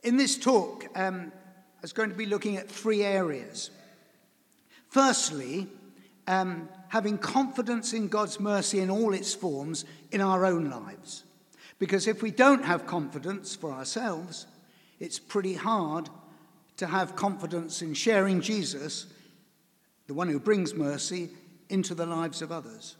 In this talk, I was going to be looking at three areas. Firstly, having confidence in God's mercy in all its forms in our own lives. Because if we don't have confidence for ourselves, it's pretty hard to have confidence in sharing Jesus, the one who brings mercy, into the lives of others.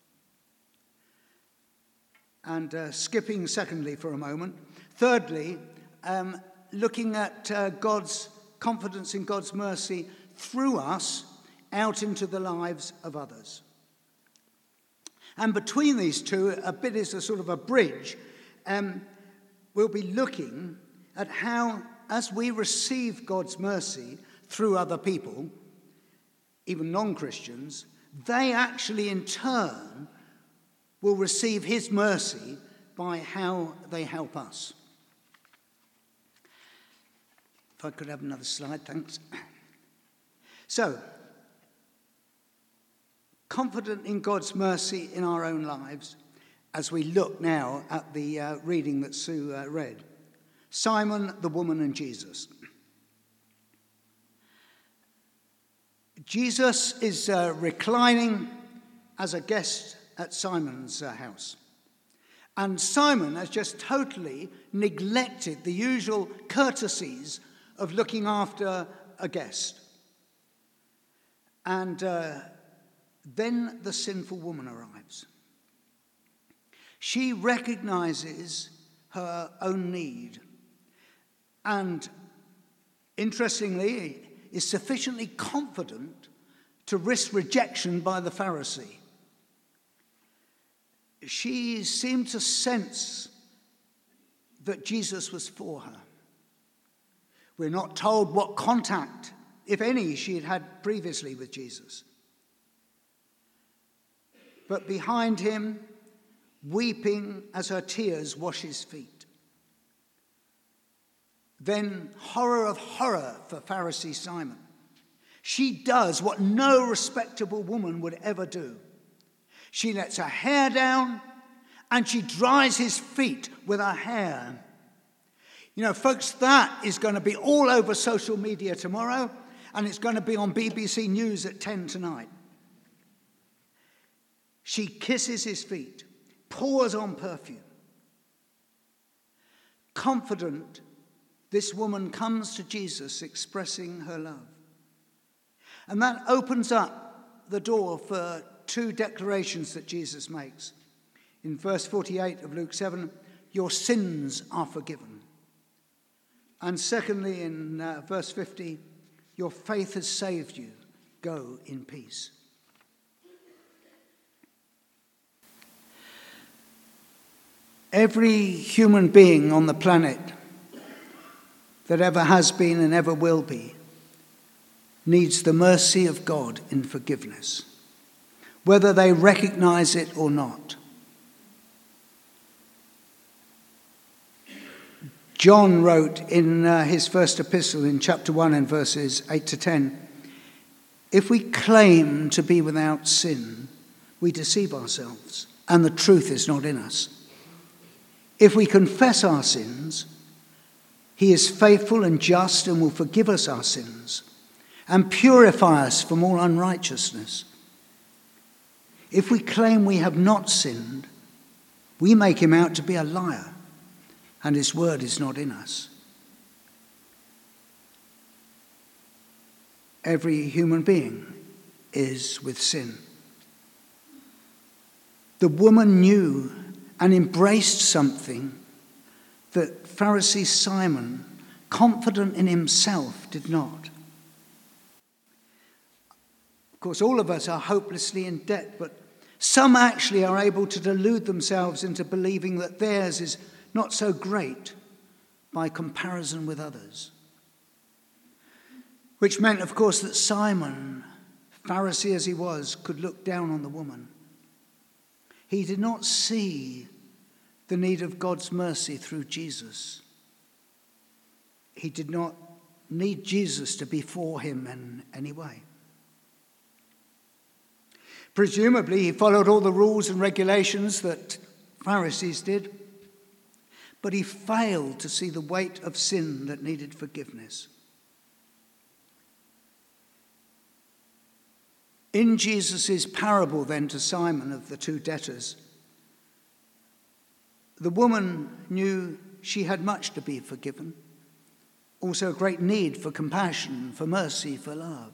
And skipping secondly for a moment. Thirdly, looking at God's confidence in God's mercy through us out into the lives of others. And between these two, a bit is a sort of a bridge. We'll be looking at how, as we receive God's mercy through other people, even non-Christians, they actually in turn will receive his mercy by how they help us. If I could have another slide, thanks. So, confident in God's mercy in our own lives, as we look now at the reading that Sue read. Simon, the woman, and Jesus. Jesus is reclining as a guest at Simon's house. And Simon has just totally neglected the usual courtesies of looking after a guest. And then the sinful woman arrives. She recognizes her own need and, interestingly, is sufficiently confident to risk rejection by the Pharisee. She seemed to sense that Jesus was for her. We're not told what contact, if any, she had had previously with Jesus. But behind him, weeping as her tears wash his feet. Then, horror of horror for Pharisee Simon. She does what no respectable woman would ever do. She lets her hair down and she dries his feet with her hair. You know, folks, that is going to be all over social media tomorrow, and it's going to be on BBC News at 10 tonight. She kisses his feet, pours on perfume. Confident, this woman comes to Jesus expressing her love. And that opens up the door for two declarations that Jesus makes. In verse 48 of Luke 7, your sins are forgiven. And secondly, in verse 50, your faith has saved you. Go in peace. Every human being on the planet that ever has been and ever will be needs the mercy of God in forgiveness, whether they recognize it or not. John wrote in his first epistle in chapter 1 and verses 8 to 10, if we claim to be without sin, we deceive ourselves, and the truth is not in us. If we confess our sins, he is faithful and just and will forgive us our sins and purify us from all unrighteousness. If we claim we have not sinned, we make him out to be a liar, and his word is not in us. Every human being is with sin. The woman knew and embraced something that Pharisee Simon, confident in himself, did not. Of course, all of us are hopelessly in debt, but some actually are able to delude themselves into believing that theirs is not so great by comparison with others. Which meant, of course, that Simon, Pharisee as he was, could look down on the woman. He did not see the need of God's mercy through Jesus. He did not need Jesus to be for him in any way. Presumably, he followed all the rules and regulations that Pharisees did. but he failed to see the weight of sin that needed forgiveness. In Jesus' parable then to Simon of the two debtors, the woman knew she had much to be forgiven, also a great need for compassion, for mercy, for love.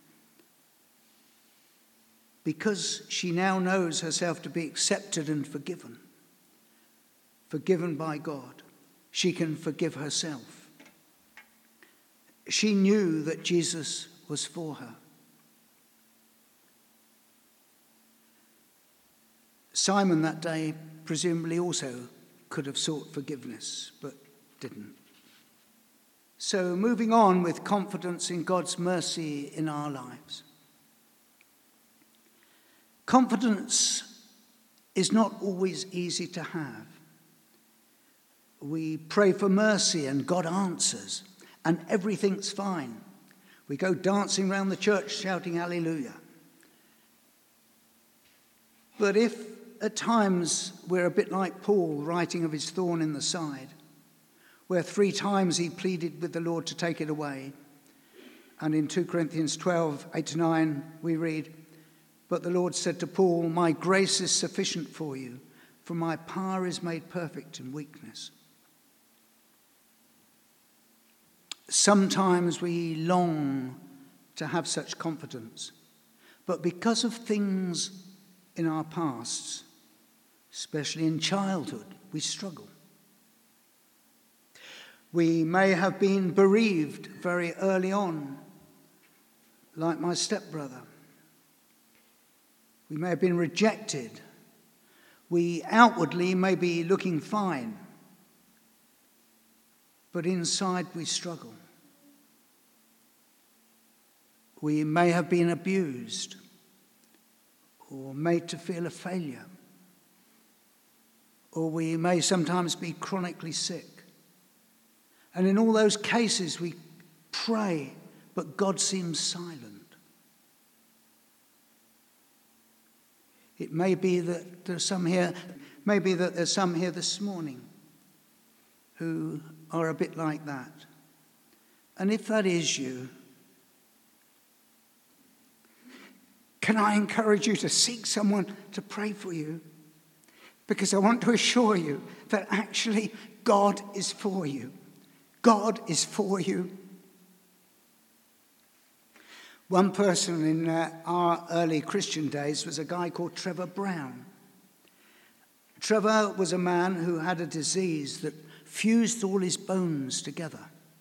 Because she now knows herself to be accepted and forgiven by God, she can forgive herself. She knew that Jesus was for her. Simon that day presumably also could have sought forgiveness, but didn't. So moving on with confidence in God's mercy in our lives. Confidence is not always easy to have. We pray for mercy and God answers, and everything's fine. We go dancing around the church shouting hallelujah. But if at times we're a bit like Paul writing of his thorn in the side, where 3 times he pleaded with the Lord to take it away, and in 2 Corinthians 12, 8-9 we read, "But the Lord said to Paul, 'My grace is sufficient for you, for my power is made perfect in weakness.'" Sometimes we long to have such confidence, but because of things in our pasts, especially in childhood, we struggle. We may have been bereaved very early on, like my stepbrother. We may have been rejected. We outwardly may be looking fine, but inside we struggle. We may have been abused or made to feel a failure, or we may sometimes be chronically sick. And in all those cases we pray, but God seems silent. It may be that there's some here this morning who are a bit like that. And if that is you, can I encourage you to seek someone to pray for you? Because I want to assure you that actually God is for you. God is for you. One person in our early Christian days was a guy called Trevor Brown. Trevor was a man who had a disease that fused all his bones together.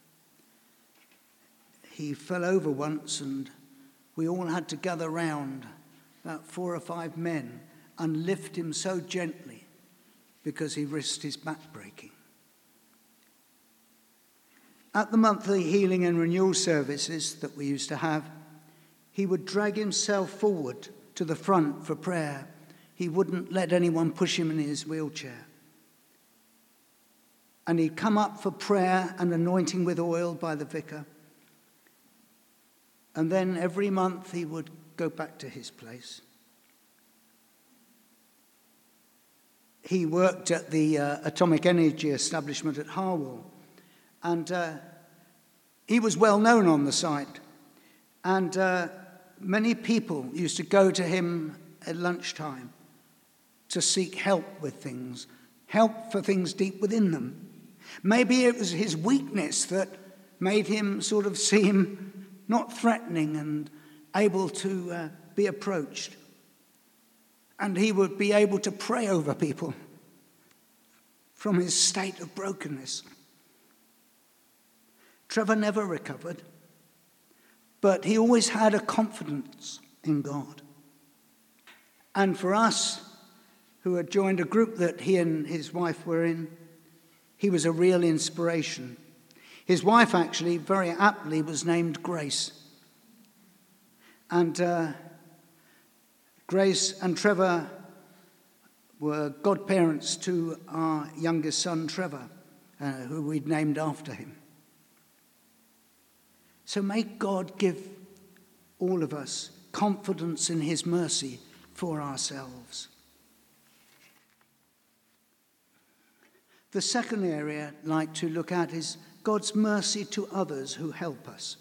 He fell over once and we all had to gather round, about 4 or 5 men, and lift him so gently because he risked his back breaking. At the monthly healing and renewal services that we used to have, he would drag himself forward to the front for prayer. He wouldn't let anyone push him in his wheelchair. And he'd come up for prayer and anointing with oil by the vicar. And then every month he would go back to his place. He worked at the atomic energy establishment at Harwell. And he was well known on the site. And many people used to go to him at lunchtime to seek help with things, help for things deep within them. Maybe it was his weakness that made him sort of seem not threatening and able to be approached. And he would be able to pray over people from his state of brokenness. Trevor never recovered, but he always had a confidence in God. And for us, who had joined a group that he and his wife were in, he was a real inspiration. His wife actually, very aptly, was named Grace. And Grace and Trevor were godparents to our youngest son, Trevor, who we'd named after him. So may God give all of us confidence in his mercy for ourselves. The second area I'd like to look at is God's mercy to others who help us.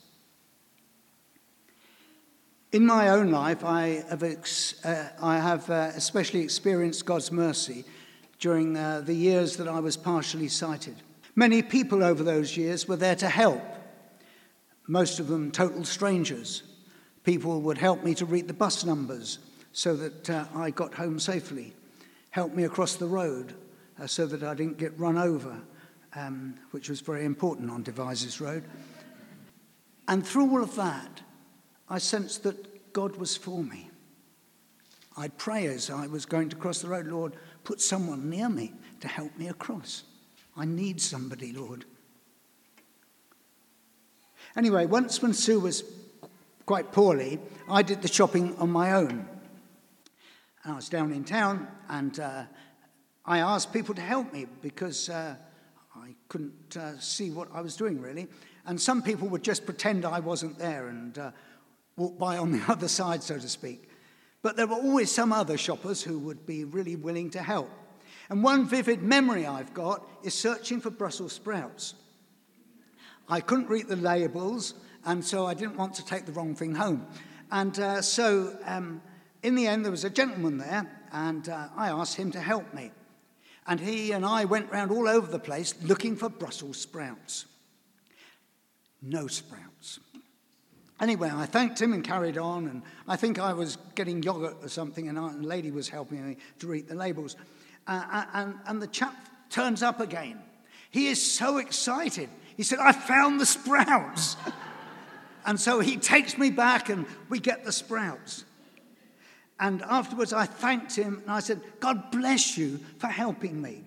In my own life, I have especially experienced God's mercy during the years that I was partially sighted. Many people over those years were there to help, most of them total strangers. People would help me to read the bus numbers so that I got home safely, help me across the road so that I didn't get run over, which was very important on Devizes Road. And through all of that, I sensed that God was for me. I'd pray as I was going to cross the road, Lord, put someone near me to help me across. I need somebody, Lord. Anyway, once when Sue was quite poorly, I did the shopping on my own. And I was down in town, and I asked people to help me because I couldn't see what I was doing, really. And some people would just pretend I wasn't there and walk by on the other side, so to speak. But there were always some other shoppers who would be really willing to help. And one vivid memory I've got is searching for Brussels sprouts. I couldn't read the labels, and so I didn't want to take the wrong thing home. And so in the end, there was a gentleman there, and I asked him to help me. And he and I went round all over the place looking for Brussels sprouts. No sprouts. Anyway, I thanked him and carried on, and I think I was getting yogurt or something, and a lady was helping me to read the labels. And the chap turns up again. He is so excited. He said, I found the sprouts. And so he takes me back and we get the sprouts. And afterwards I thanked him and I said, God bless you for helping me.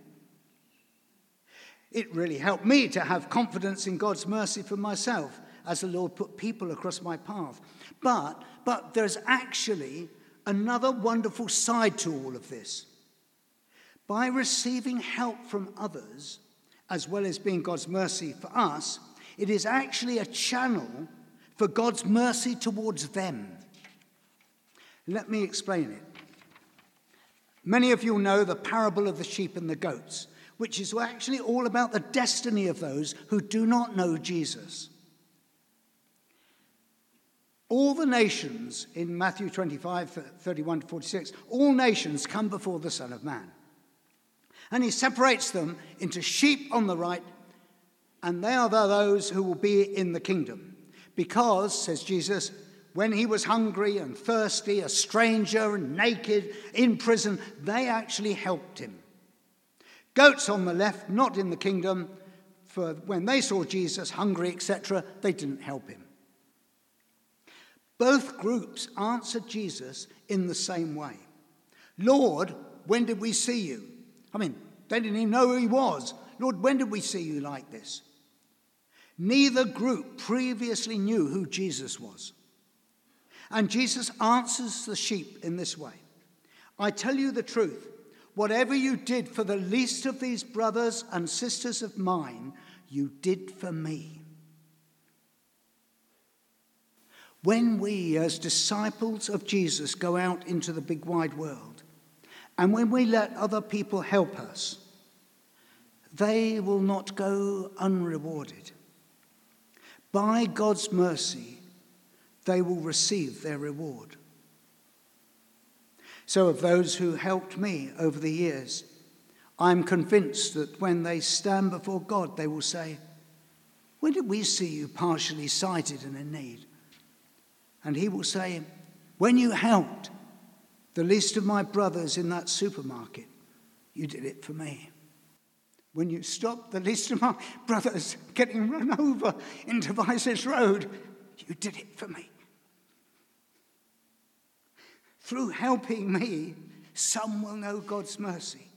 It really helped me to have confidence in God's mercy for myself as the Lord put people across my path. But there's actually another wonderful side to all of this. By receiving help from others, as well as being God's mercy for us, it is actually a channel for God's mercy towards them. Let me explain it. Many of you know the parable of the sheep and the goats, which is actually all about the destiny of those who do not know Jesus. All the nations, in Matthew 25, 31 to 46, all nations come before the Son of Man. And he separates them into sheep on the right, and they are those who will be in the kingdom. Because, says Jesus, when he was hungry and thirsty, a stranger and naked, in prison, they actually helped him. Goats on the left, not in the kingdom, for when they saw Jesus hungry, etc., they didn't help him. Both groups answered Jesus in the same way. Lord, when did we see you? I mean, they didn't even know who he was. Lord, when did we see you like this? Neither group previously knew who Jesus was. And Jesus answers the sheep in this way. I tell you the truth, whatever you did for the least of these brothers and sisters of mine, you did for me. When we, as disciples of Jesus, go out into the big wide world, and when we let other people help us, they will not go unrewarded. By God's mercy, they will receive their reward. So of those who helped me over the years, I'm convinced that when they stand before God, they will say, when did we see you partially sighted and in need? And he will say, when you helped the least of my brothers in that supermarket, you did it for me. When you stopped the least of my brothers getting run over in Devizes Road, you did it for me. Through helping me, some will know God's mercy.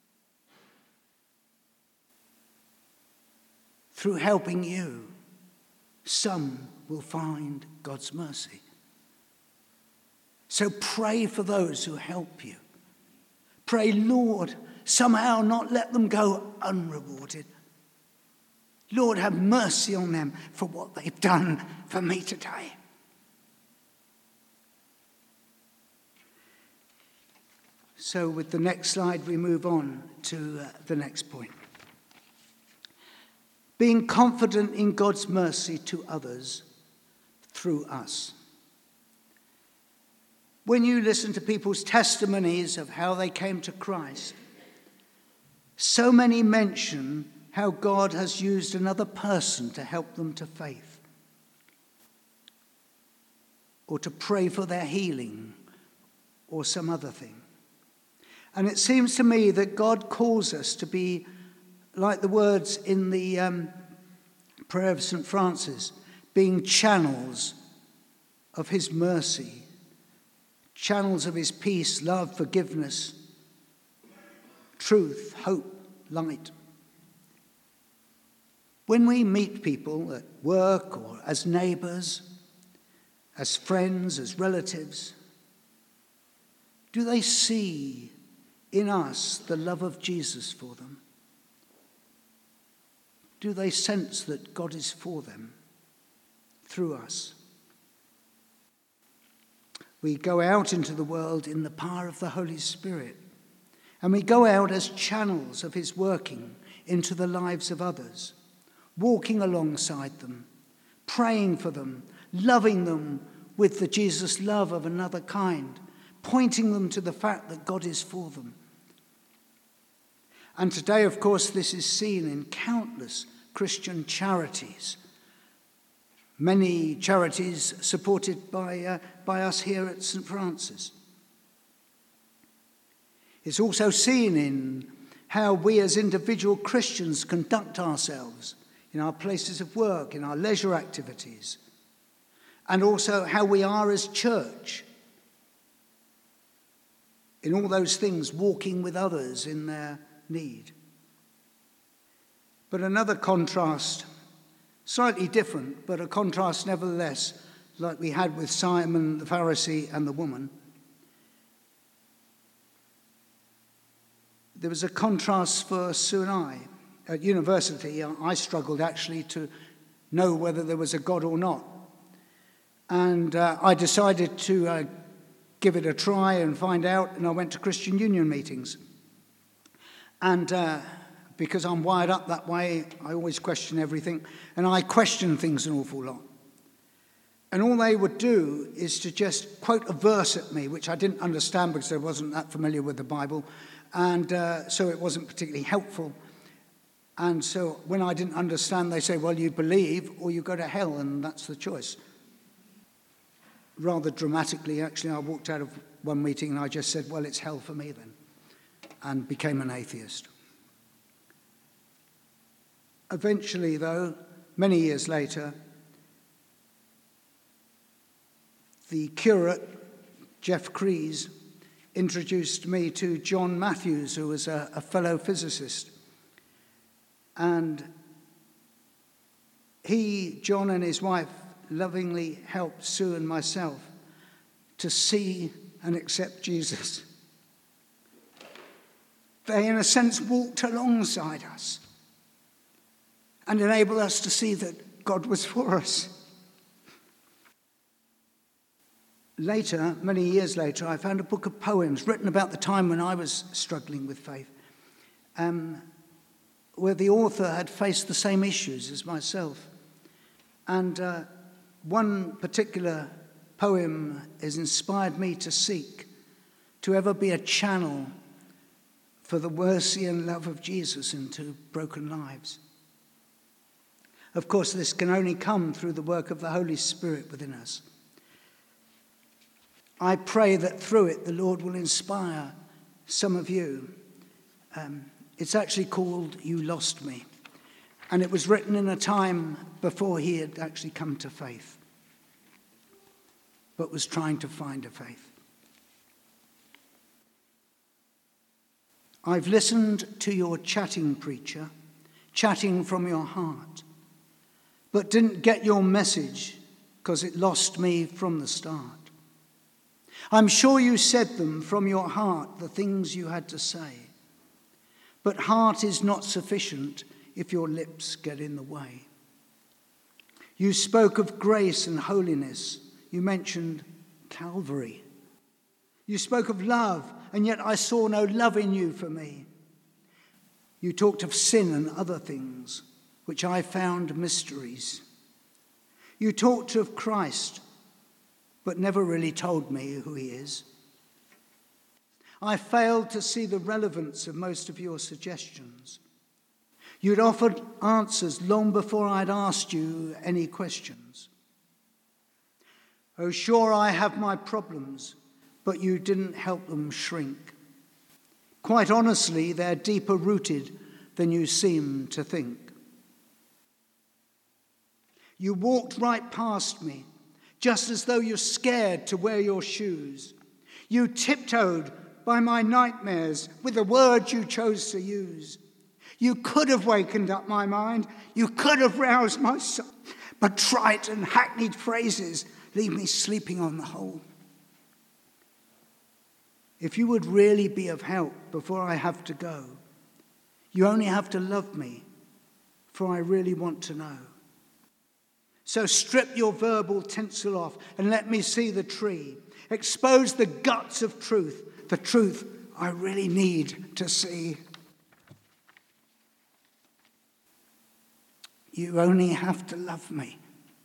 Through helping you, some will find God's mercy. So pray for those who help you. Pray, Lord, somehow not let them go unrewarded. Lord, have mercy on them for what they've done for me today. So with the next slide, we move on to the next point. being confident in God's mercy to others through us. When you listen to people's testimonies of how they came to Christ, so many mention how God has used another person to help them to faith, or to pray for their healing, or some other thing. And it seems to me that God calls us to be, like the words in the prayer of St. Francis, being channels of his mercy, channels of his peace, love, forgiveness, truth, hope, light. When we meet people at work or as neighbours, as friends, as relatives, do they see in us the love of Jesus for them? Do they sense that God is for them through us? We go out into the world in the power of the Holy Spirit, and we go out as channels of his working into the lives of others, walking alongside them, praying for them, loving them with the Jesus love of another kind, pointing them to the fact that God is for them. And today, of course, this is seen in countless Christian charities. Many charities supported by us here at St. Francis. It's also seen in how we as individual Christians conduct ourselves in our places of work, in our leisure activities, and also how we are as church in all those things, walking with others in their need. But another contrast, slightly different, but a contrast nevertheless, like we had with Simon the Pharisee and the woman. There was a contrast for Sue and I. At university, I struggled actually to know whether there was a God or not. And I decided to give it a try and find out, and I went to Christian Union meetings. And because I'm wired up that way, I always question everything, and I question things an awful lot. And all they would do is to just quote a verse at me, which I didn't understand because I wasn't that familiar with the Bible, and so it wasn't particularly helpful. And so when I didn't understand, they say, well, you believe or you go to hell, and that's the choice. Rather dramatically, actually, I walked out of one meeting and I just said, well, it's hell for me then, and became an atheist. Eventually, though, many years later, the curate, Jeff Crees, introduced me to John Matthews, who was a fellow physicist. And John and his wife, lovingly helped Sue and myself to see and accept Jesus. They, in a sense, walked alongside us and enabled us to see that God was for us. Later, many years later, I found a book of poems written about the time when I was struggling with faith, where the author had faced the same issues as myself. And one particular poem has inspired me to seek to ever be a channel for the mercy and love of Jesus into broken lives. Of course, this can only come through the work of the Holy Spirit within us. I pray that through it the Lord will inspire some of you. It's actually called You Lost Me, and it was written in a time before he had actually come to faith, but was trying to find a faith. I've listened to your chatting preacher, chatting from your heart, but didn't get your message because it lost me from the start. I'm sure you said them from your heart, the things you had to say, but heart is not sufficient if your lips get in the way. You spoke of grace and holiness. You mentioned Calvary. You spoke of love, and yet I saw no love in you for me. You talked of sin and other things. which I found mysteries. You talked of Christ, but never really told me who he is. I failed to see the relevance of most of your suggestions. You'd offered answers long before I'd asked you any questions. Oh, sure, I have my problems, but you didn't help them shrink. Quite honestly, they're deeper rooted than you seem to think. You walked right past me, just as though you're scared to wear your shoes. You tiptoed by my nightmares with the words you chose to use. You could have wakened up my mind. You could have roused my soul. But trite and hackneyed phrases leave me sleeping on the whole. If you would really be of help before I have to go, you only have to love me, for I really want to know. So strip your verbal tinsel off and let me see the tree. Expose the guts of truth, the truth I really need to see. You only have to love me.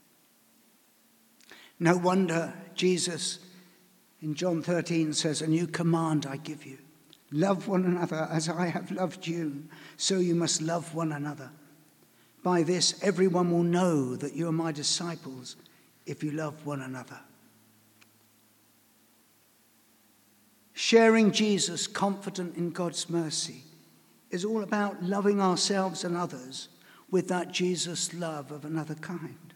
No wonder Jesus in John 13 says, "A new command I give you. Love one another as I have loved you, so you must love one another. By this everyone will know that you are my disciples if you love one another." Sharing Jesus, confident in God's mercy, is all about loving ourselves and others with that Jesus love of another kind.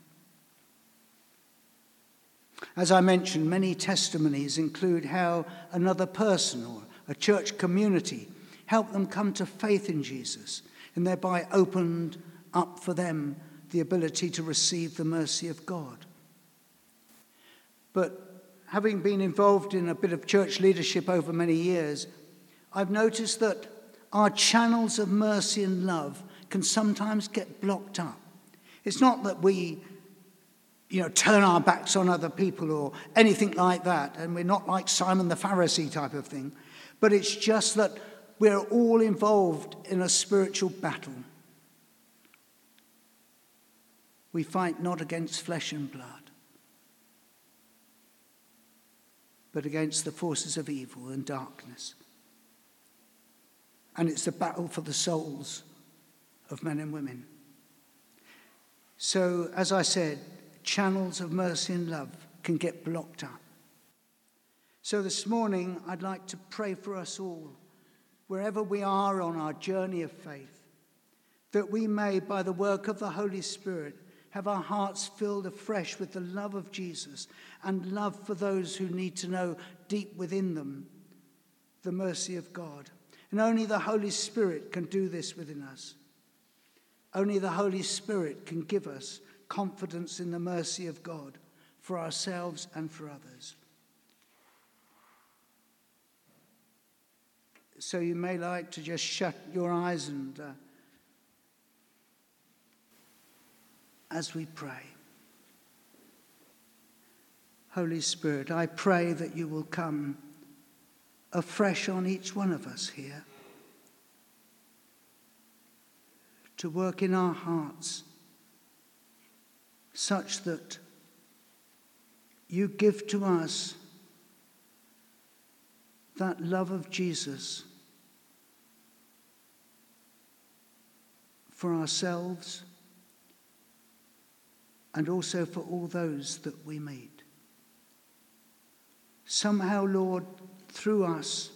As I mentioned, many testimonies include how another person or a church community helped them come to faith in Jesus and thereby opened up for them the ability to receive the mercy of God. But having been involved in a bit of church leadership over many years, I've noticed that our channels of mercy and love can sometimes get blocked up. It's not that we, turn our backs on other people or anything like that, and we're not like Simon the Pharisee type of thing, but it's just that we're all involved in a spiritual battle. We fight not against flesh and blood, but against the forces of evil and darkness. And it's a battle for the souls of men and women. So, as I said, channels of mercy and love can get blocked up. So this morning, I'd like to pray for us all, wherever we are on our journey of faith, that we may, by the work of the Holy Spirit, have our hearts filled afresh with the love of Jesus and love for those who need to know deep within them the mercy of God. And only the Holy Spirit can do this within us. Only the Holy Spirit can give us confidence in the mercy of God for ourselves and for others. So you may like to just shut your eyes and as we pray. Holy Spirit, I pray that you will come afresh on each one of us here to work in our hearts such that you give to us that love of Jesus for ourselves and also for all those that we meet. Somehow, Lord, through us,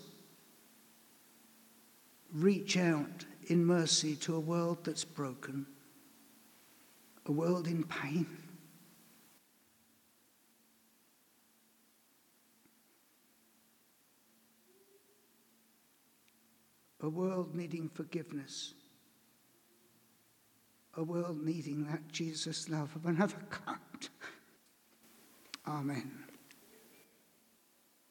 reach out in mercy to a world that's broken, a world in pain. A world needing forgiveness. A world needing that Jesus love of another kind. Amen.